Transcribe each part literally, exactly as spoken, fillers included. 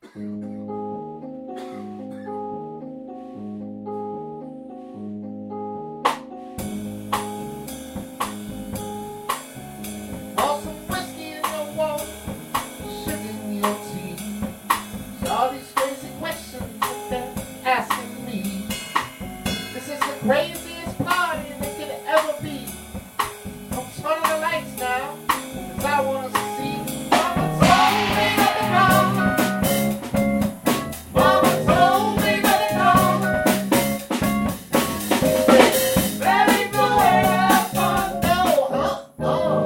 Pour some whiskey in your water, sugar in your tea. All these crazy questions that they're asking me. This is the craziest party that could ever be. Don't turn on the lights now, 'cause I wanna see. Mama told me that to come. Mama told me that to come. That ain't the way to have fun. No, uh-uh.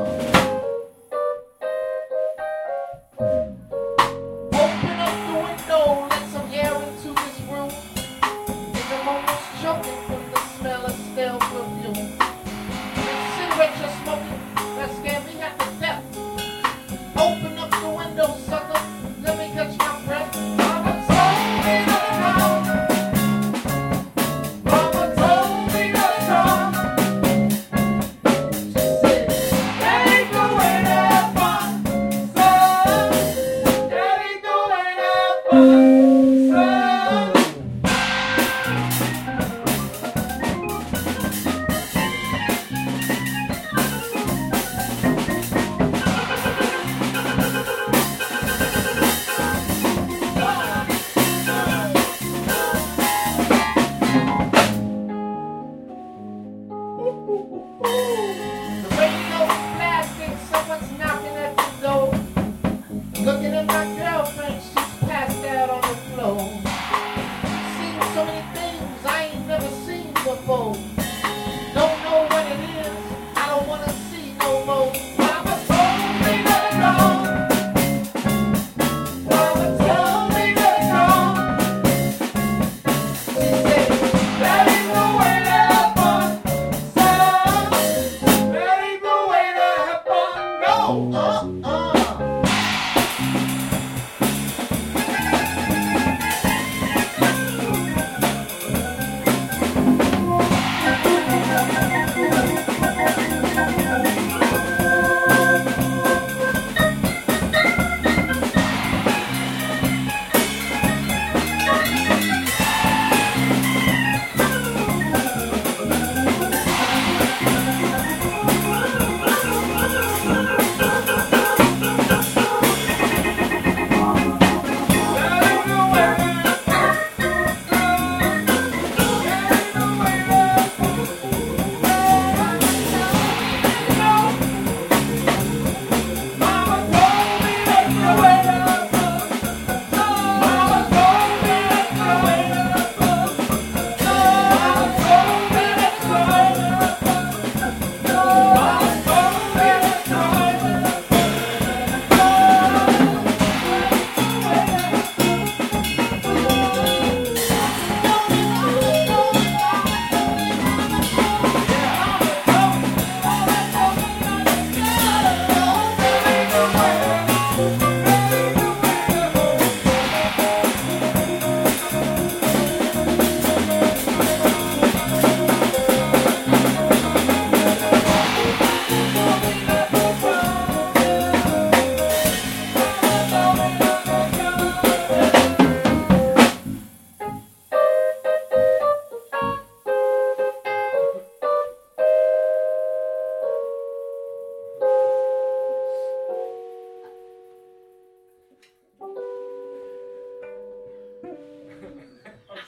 Open up the window, let some air into this room. And I'm almost choking from the smell of stale perfume. And cigarette you're smoking, that scared me half to death. Open up the window, sucker, let me catch my breath. Mama told me not to come. Mama told me not to come. She said, that ain't the way to have fun, son. That ain't the way to have fun, son. The radio's blasting, someone's knocking at the door. Looking at my girlfriend, she's passed out on the floor. Seen so many things I ain't never seen before. Don't know what it is, I don't wanna see no more. Mama told me not to come. Mama told me not to come. She said, that ain't the way to have fun, son. That ain't the way to have fun, no, uh-uh.